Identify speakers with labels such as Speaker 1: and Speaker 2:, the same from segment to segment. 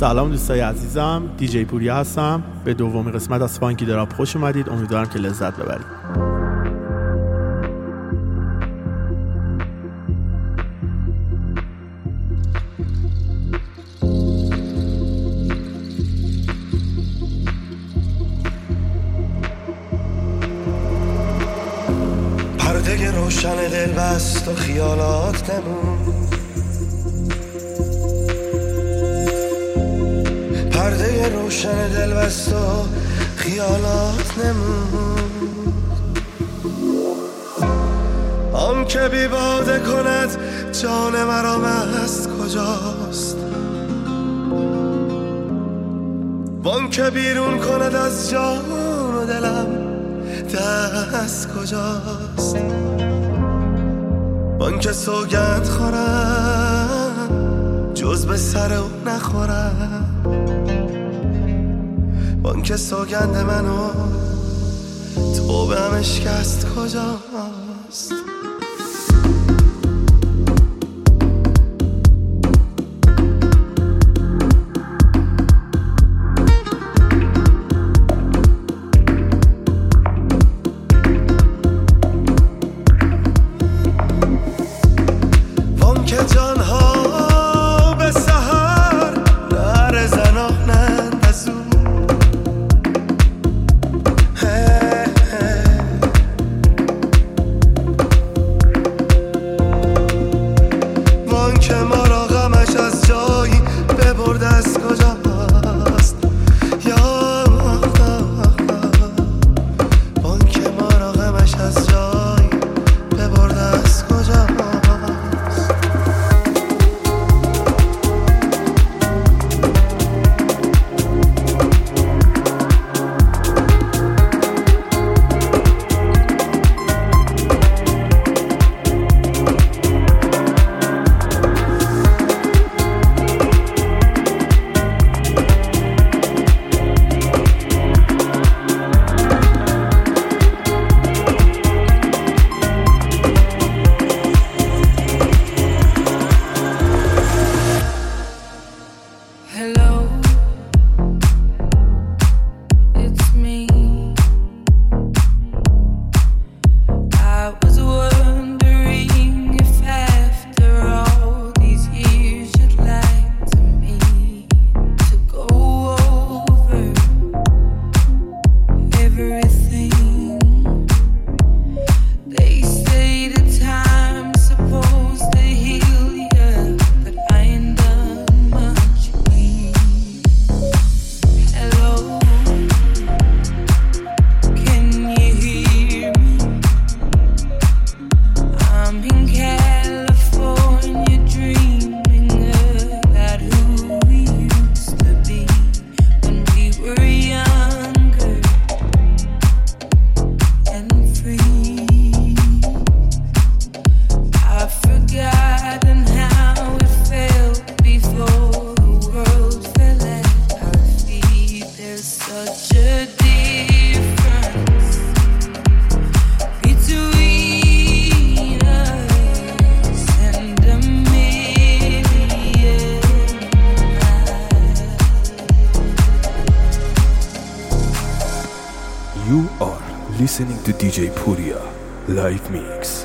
Speaker 1: سلام دوستای عزیزم، دیجی پوریا هستم. به دومین قسمت از فانکی دراپ خوش اومدید. امیدوارم که لذت ببرید.
Speaker 2: پرده روشن دل بست و خیالات نمون، پرده روشن دل بست و خیالات نمون. آن که بی باده کند جان مرا مست کجاست، وان که بیرون کند از جان و دلم دست کجاست. وان که سوگند خورم جز به سر او نخورم، وان که سوگند منو توبه هم اشکست کجاست.
Speaker 3: You are listening to DJ Puriya Live Mix.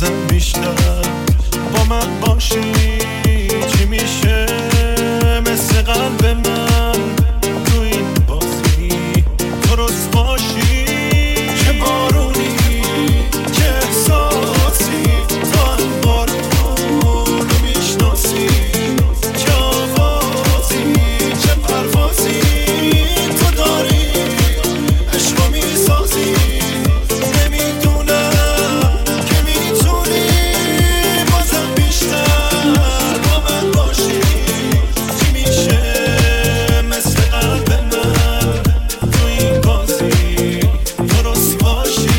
Speaker 2: بازم بیشتر با من باشی. چی میشه مثل قلب من تو این بازی درست باشی؟ چه بارونی چه احساسی تو هم بارونو میشناسی، چه آوازی چه پروازی تو داری عشقو میسازی. نمیدونم که میتونی بازم بیشتر با من باشی. چی میشه مثل قلب من تو این بازی درست باشی؟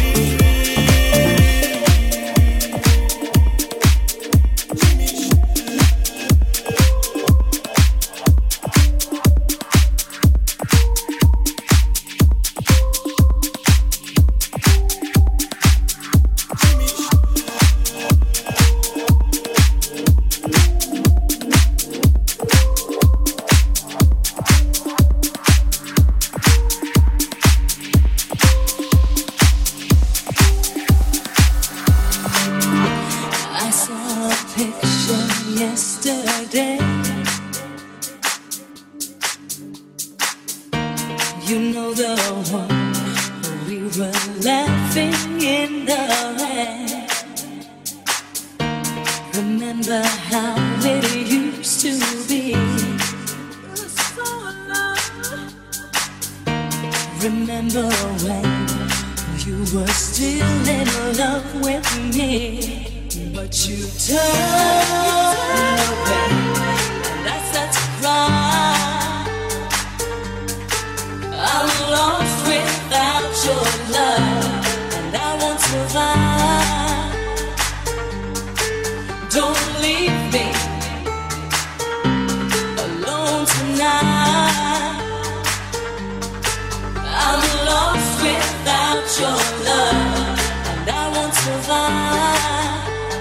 Speaker 4: I saw a picture yesterday. You know the one we were laughing in the rain. Remember how it used to be. Remember when you were still in love with me, but you turned away and I started to cry. I'm lost without your love and I won't survive. Don't leave me alone tonight. I'm lost without your love and I won't survive.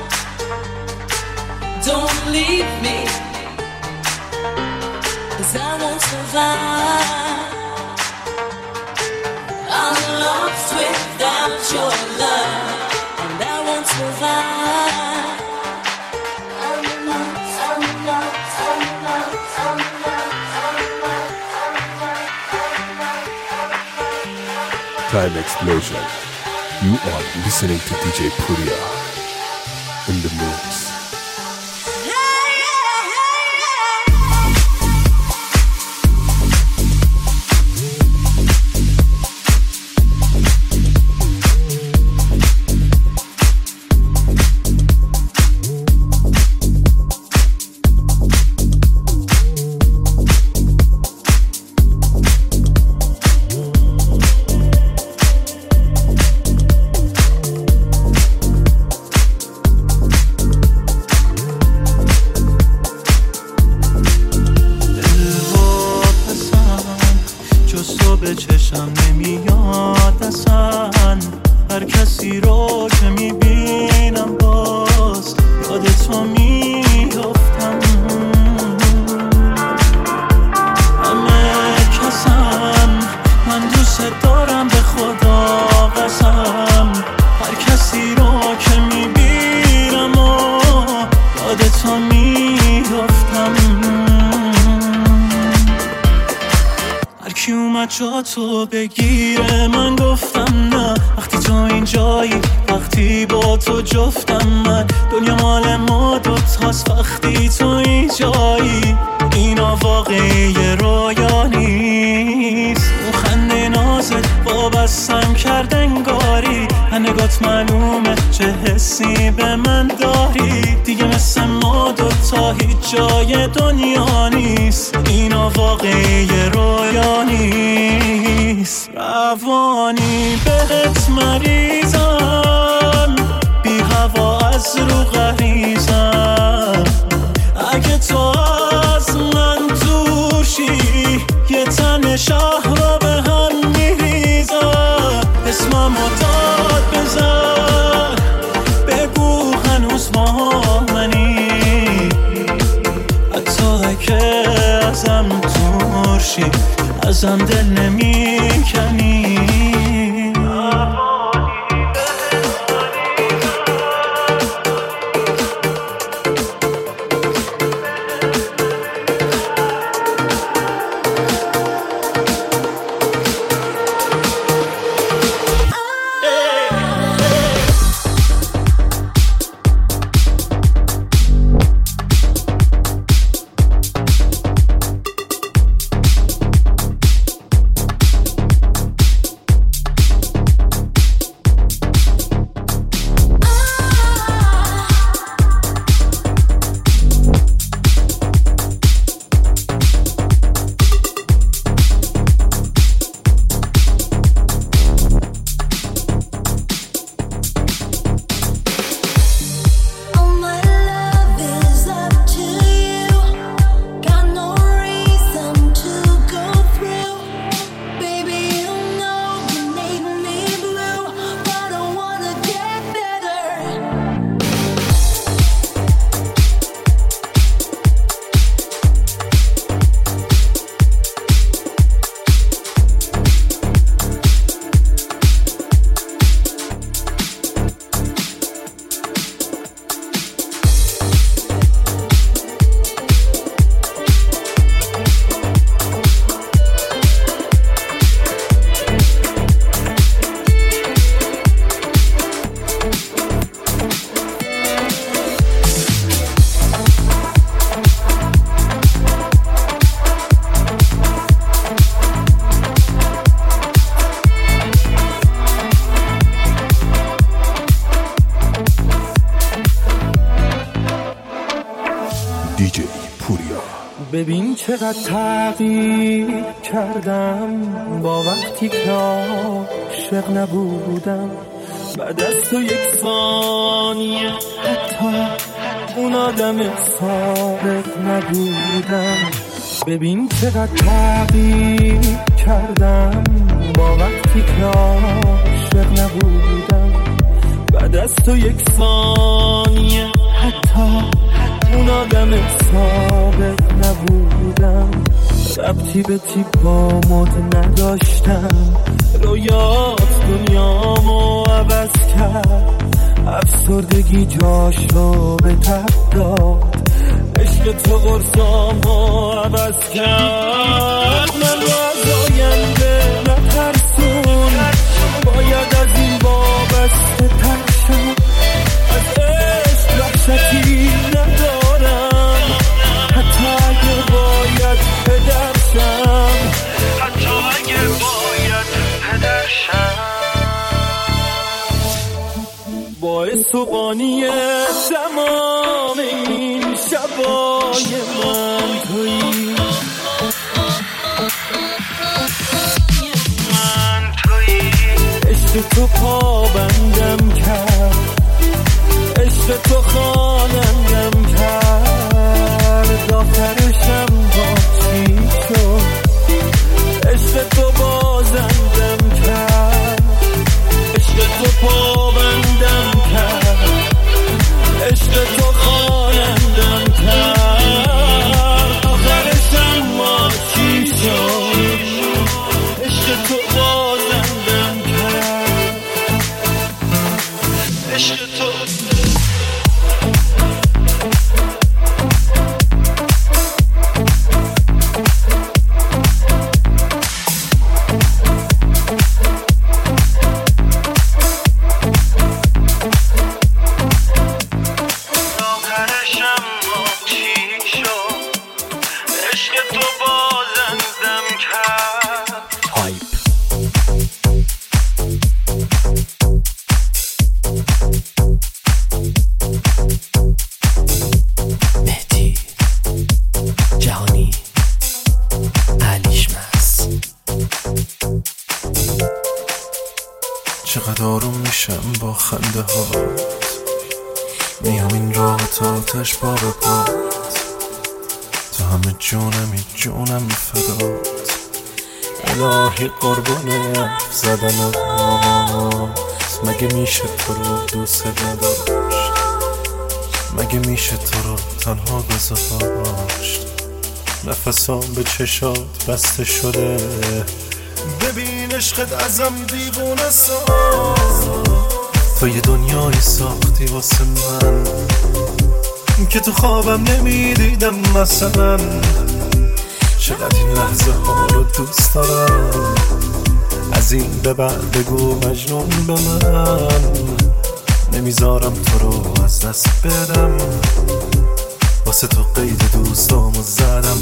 Speaker 4: Don't leave me, 'cause I won't survive. I'm lost without your love and I won't survive. I'm lost, I'm lost, I'm lost, I'm lost.
Speaker 3: Time explosion. You are listening to DJ Puria in the mix.
Speaker 2: به چشم نمیاد اصلا، هر کسی رو که میبینم باز یاد تو میافتم. همه کسم من دوست دارم به خدا قسم، هر کسی رو که میبینم و یاد تو میافتم. کی اومد جا تو بگیره من گفتم نه، وقتی تو اینجایی وقتی با تو جفتم من، دنیا مال ما دوتاست وقتی تو اینجایی، اینا واقعی رویا نیست. اون خنده نازت وابستم کرد انگاری، نگات معلومه چه حسی به من داری، دیگه مثل ما دوتا هیچ جای دنیا نیست، اینا واقعی رویا نیست. روانی بهت مریضم، بی هوا از رو غریزم، اگه تو از من دورشی یه تن شهر رو به هم میریزم. اسممو داد بزن بگو هنوز با منی، حتی اگه ازم دورشی ازم دل نمیکنی.
Speaker 5: ببین چقدر تغییر کردم با وقتی که عاشق نبودم. بعد از تو یک ثانیه حتی اون آدم صادق نبودم. ببین چقدر تغییر کردم با وقتی که عاشق نبودم. بعد از تو یک ثانیه حتی اون آدم صادق نبودم. ربطی به تیپا مد نداشتم، رویات دنیامو عوض کرد. افسردگی جاشو به تب داد، عشق تو قرصامو عوض کرد. من رو از آینده نترسون، باید از این وابسته ترشم. از عشق وحشتی ندارم، حتی اگه باید پدرشم. حتی اگه باید پدرشم. باعث و بانی تمام این شبای من تویی. عشق تو پابندم کرد، عشق تو خوانندم کرد. آخرشم با چی شد؟ عشق تو بازندم کرد، عشق تو پابندم کرد، عشق تو خوانندم کرد. آخرشم با چی شد؟ عشق تو بازندم کرد، عشق تو.
Speaker 6: چقدر آروم میشم با خنده هات، میام این راه تا آتش پا به پات. تو همه جونم فدات. الهی قربون حرف زدن هات. مگه میشه تو رو دوست نداشت؟ مگه میشه تو رو تنها گذاشت؟ نفسام به چشات بسته شده، ببین عشقت ازم دیوونه ساز. تو یه دنیای ساختی واسه من که تو خوابم نمیدیدم مثلا. چقدر این لحظه ها رو دوست دارم، از این به بعد بگو مجنون به من. نمیذارم تو رو از دست بدم، واسه تو قید دوستامو زدم.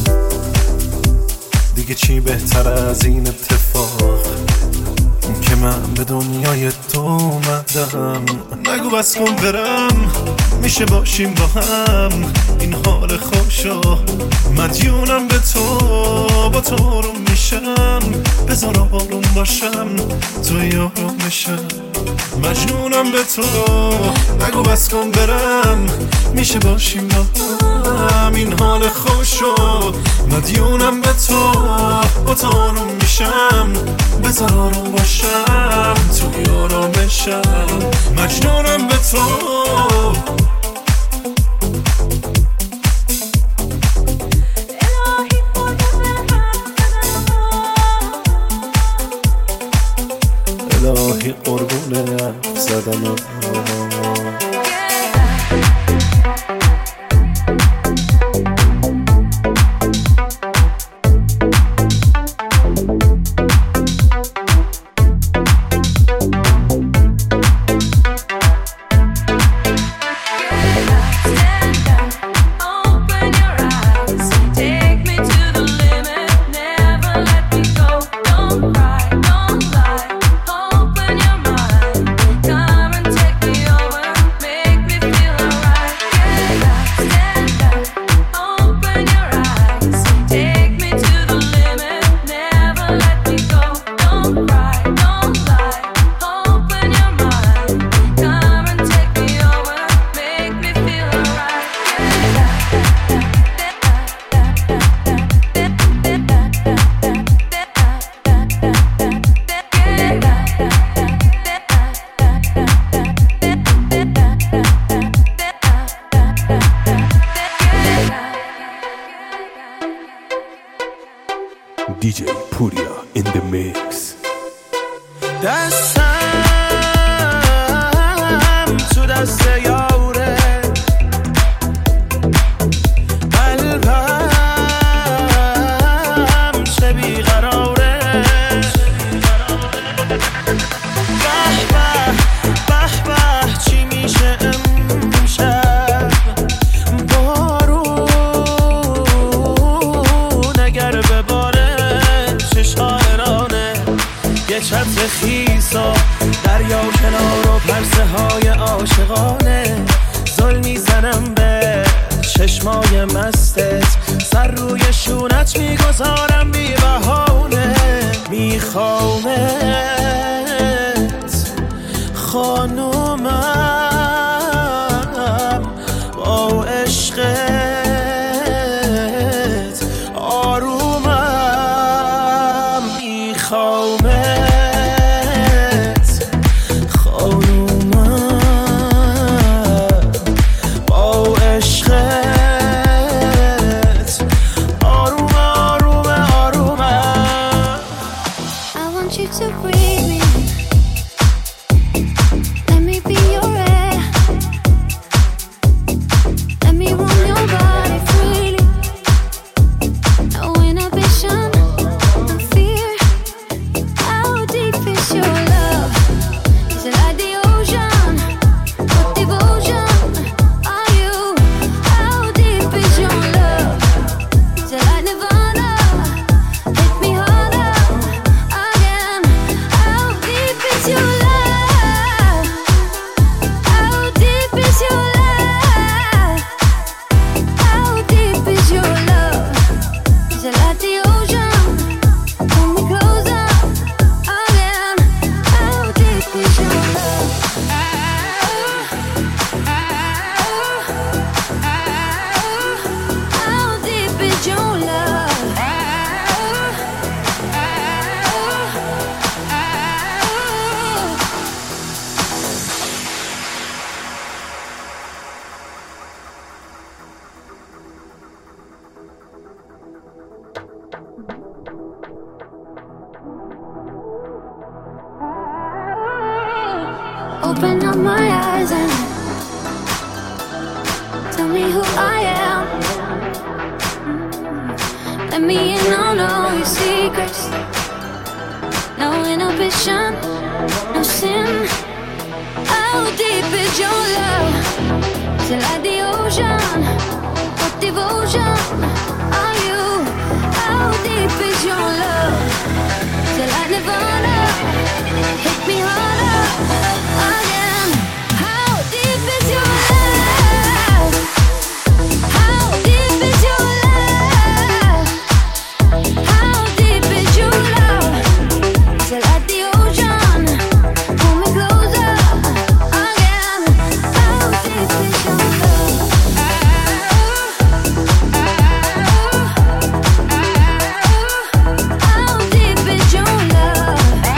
Speaker 6: دیگه چی بهتر از این اتفاق که من به دنیای تو اومدم. نگو بس کن برم، میشه باشیم با هم. این حال خوشو مدیونم به تو، با تو آروم میشم. بذار آروم باشم، توی آروم میشم. مجنونم به تو، نگو بس کن برم، میشه باشیم با هم. این حال خوشو مدیونم به تو، با تو آروم میشم. بذار آروم باشم، توی آرامشم. مجنونم به تو. الهی قربون حرف زدن
Speaker 7: Come and take me over.
Speaker 5: حرفای عاشقانه زل میزنم به چشمای مستت سر روی شونت میگذارم بی بهانه میخوامت خانومم با عشقت آرومم میخوامت خانومم با عشقت آروم آروم آرومم
Speaker 7: I want you to breathe me. Let me be your air. Let me warm your body freely. No inhibition, no fear. How deep is your love? Is it like the ocean? What devotion are you? How deep is your love? Is it like Nirvana? Hit me harder again. How deep is your love? How deep is your love? How deep is your love? Is it like the ocean? Pull me closer again. How deep is your love? How deep is your love? Open up my eyes and tell me who I am. Let me in on all your secrets. No inhibition, no sin. How deep is your love? Is it like the ocean? What devotion are you? How deep is your love? Is it like Nirvana? Hit me harder again. How deep is your love? How deep is your love? How deep is your love? Is it like the ocean? Pull me closer again. How deep is your love? How deep is your love?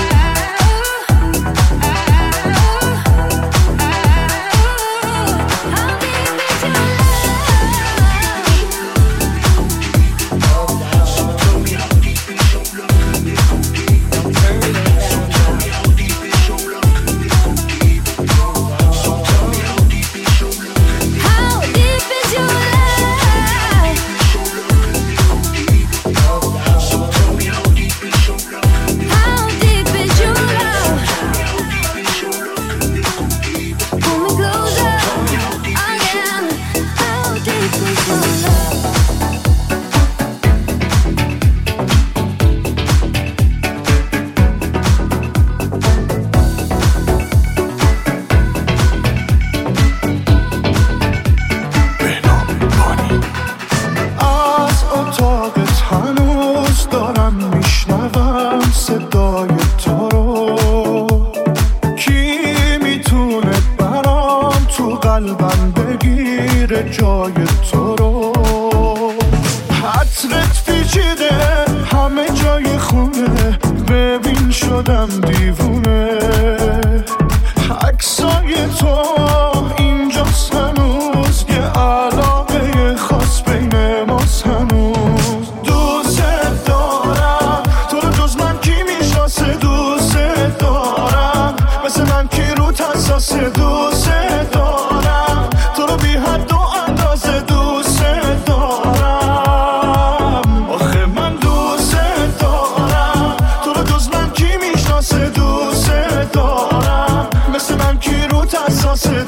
Speaker 8: قلبم بگیره جای تو رو حطرت پیچیده همه جای خونه ببین شدم دیوونه عکسای تو اینجاست هنوز یه علاقه خاص بین ماست هنوز دوست دارم تو رو جز من کی میشناسه دوست دارم مثل من کی رو حساسه دوست دارم تو رو بی حد و اندازه دوست دارم آخه من دوست دارم تو رو جز من کی میشناسه دوست دارم مثل من کی رو حساسه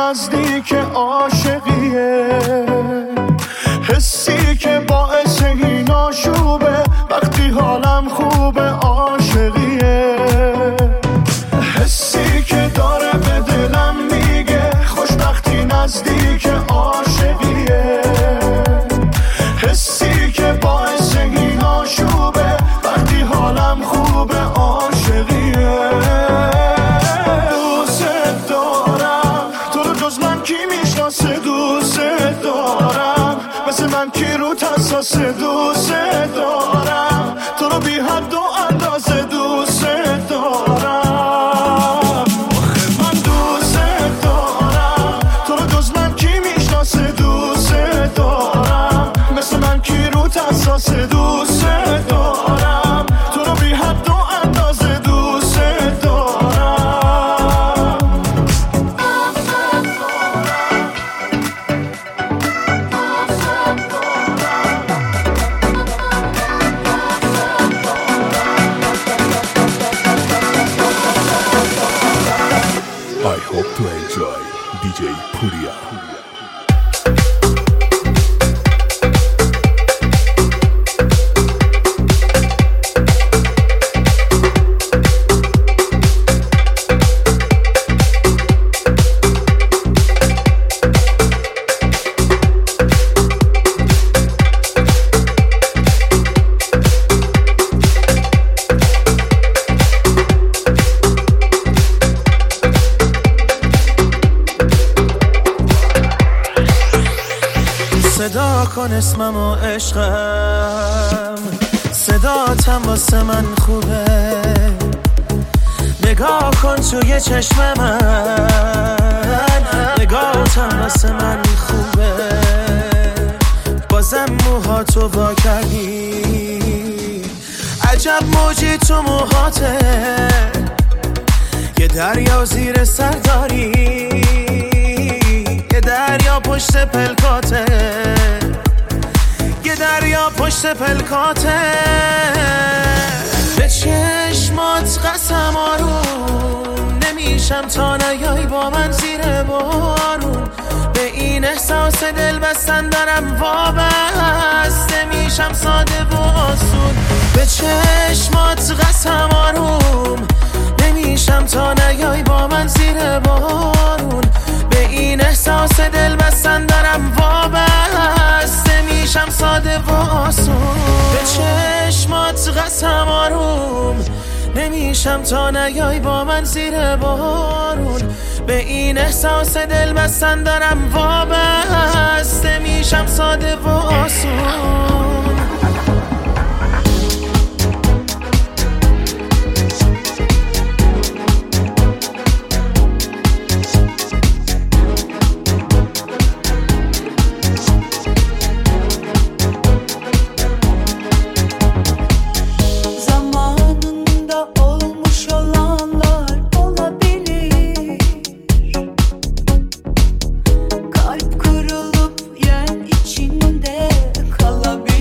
Speaker 8: نزدیک عاشقیه، حسی که باعث این آشوبه، وقتی حالم خوبه عاشقیه، حسی که داره به دلم میگه خوشبختی نزدیک عاشقیه، حسی که باعث این آشوبه، وقتی حالم خوبه عاشقیه. دوست دارم تو رو، جز من کی میشناسه؟ دوست دارم مثل من کی رو حساس؟ دوست دارم تو رو بی حد و اندازه، دوست دارم. من دوست دارم تو رو، جز من کی میشناسه؟ دوست دارم مثل من کی رو حساس؟ دوست دارم تو رو بی حد و اندازه، دوست دارم.
Speaker 3: I hope to enjoy DJ Puria.
Speaker 5: صدا کن اسمم و عشقم، صداتم واسه من خوبه، نگاه کن توی چشم من، نگاهتم واسه من خوبه، بازم موهاتو وا کردی، عجب موجی تو موهاته، یه دریا زیر سر داری، یه دریا پشت پلکاته، یه دریا پشت پلکاته، به چشمات قسم آروم نمیشم تا نیای با من زیر بارون، به این احساس دل بستن دارم وابسته میشم ساده و آسون، به چشمات قسم آروم نمیشم تا نیای با من زیر بارون، به این احساس دل بستن دارم وابسته میشم ساده و آسون، به چشمات قسم آروم نمیشم تا نیای با من زیر بارون، به این احساس دل بستن دارم وابسته میشم ساده و آسون.
Speaker 9: Kalp kırılıp yen içinde kalabilir.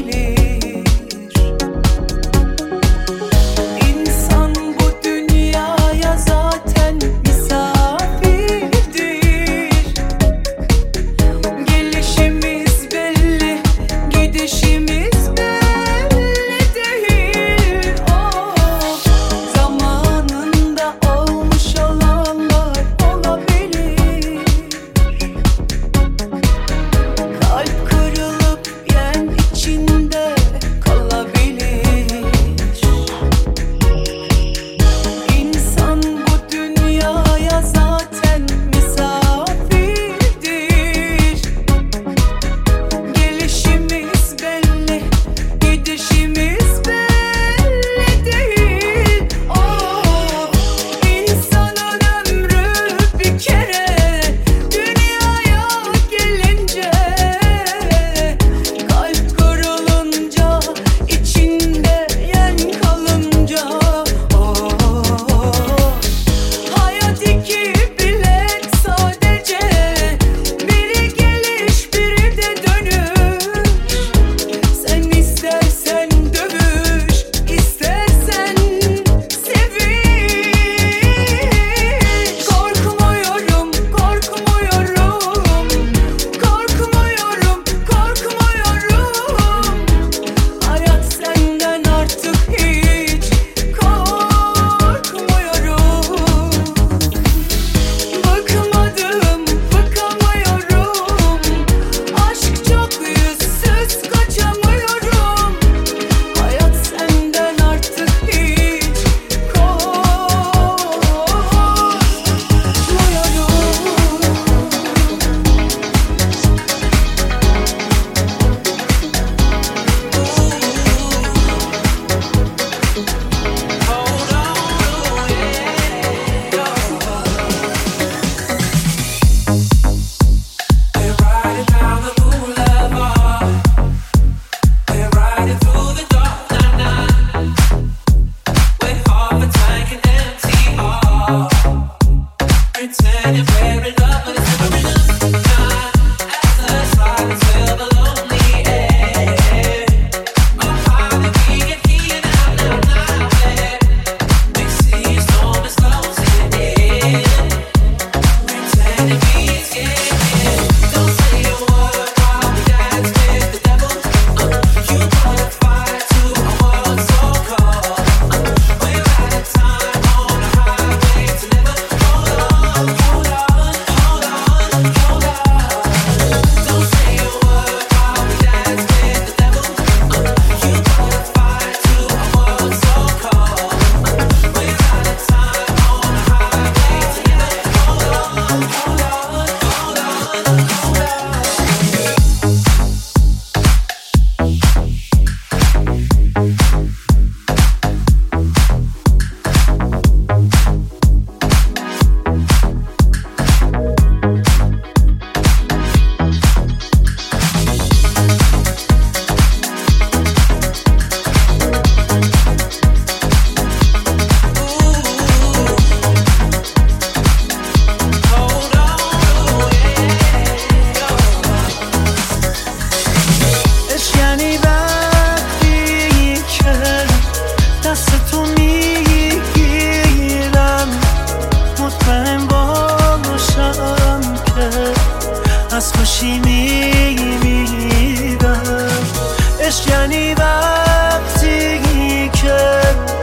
Speaker 2: میمیرم. عشق یعنی وقتی که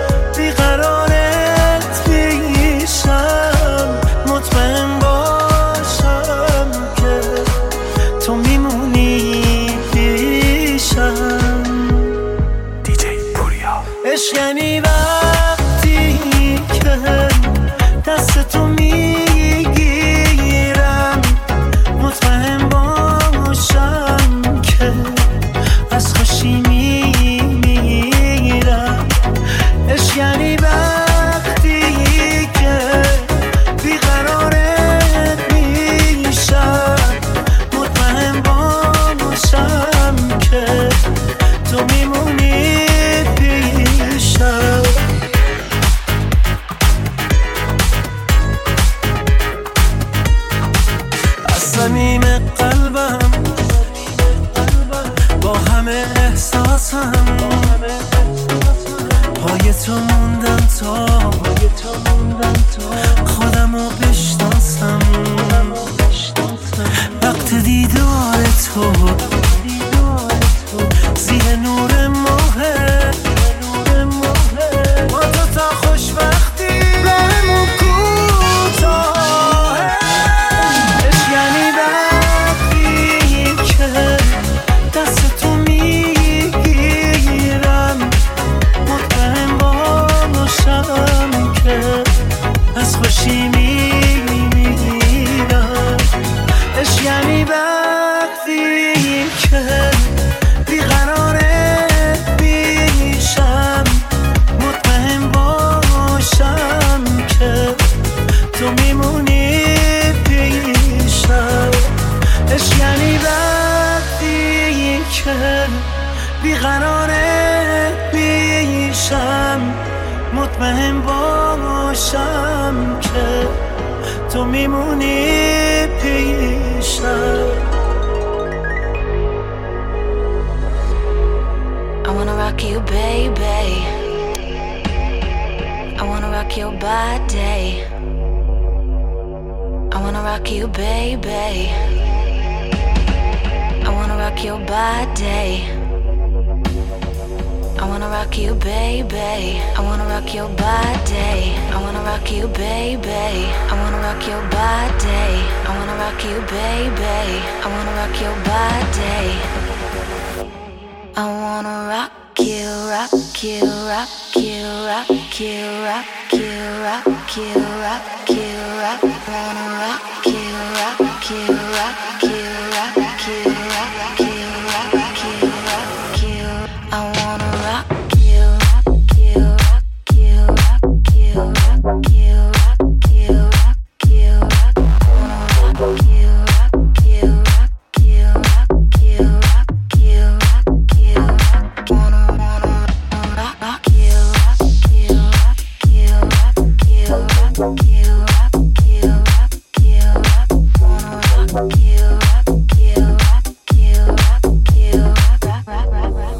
Speaker 2: بیقرارت میشم، مطمئن باشم که تو میمونی پیشم.
Speaker 3: دیجی پوریا.
Speaker 2: عشق یعنی وقتی که دست تو میگیرم، مطمئن باشم که از خوشی میمیرم. عشق یعنی وقتی که بیقرارت میشم، مطمئن باشم که تو میمونی پیشم. از صمیم قلبم با همه احساسم پای تو موندم تا خودمو بشناسم. وقت دیدار تو زیر نور ماهه، با تو تا خوشبختی راهمون کوتاهه. عشق یعنی وقتی که دست تو میگیرم، مطمئن باشم که از خوشی میمیرم. عشق یعنی وقتی که بیقرارت میشم، مطمئن باشم که تو میمونی پیشم. عشق یعنی وقتی که بیقرارت میشم، مطمئن باشم که تو میمونی پیشم.
Speaker 9: I wanna rock you, baby. I wanna rock your body. I wanna rock you, baby. I wanna rock your body. I wanna rock you, baby. I wanna rock your body. I wanna rock you, baby. I wanna rock your body. I wanna rock you, baby. I wanna rock your body. I wanna rock you, rock you, rock you, rock you, rock you, rock you, rock you, rock. Wanna rock you, rock you, rock you, rock you, rock you, rock you, rock you. I wanna rock you, rock you, rock you, rock you, rock you, rock you, rock you, rock. Wanna rock you, rock you, rock you, rock you, rock you, rock you, rock. Wanna rock you, rock you, rock you, rock you, rock you, rock you, rock you, rock. Wanna rock you, rock you, rock you, rock you, rock, rock, rock, rock.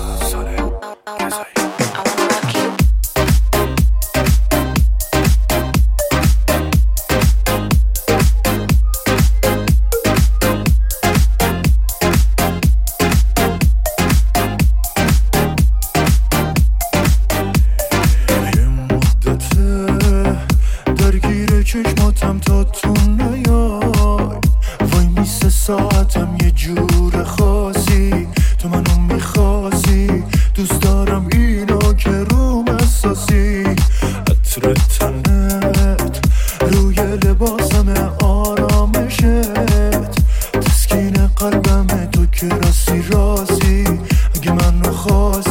Speaker 9: I wanna rock you.
Speaker 8: یه مدته درگیر چشماتم تا تو نیای، وای میسه ساعتم یه جور خاصی، تو منو میخواستی، دوست دارم اینو که روم اساسی. عطر تنت روی لباسم، آرامشت تسکین قلبم، تو که راستی اگه منو خواستی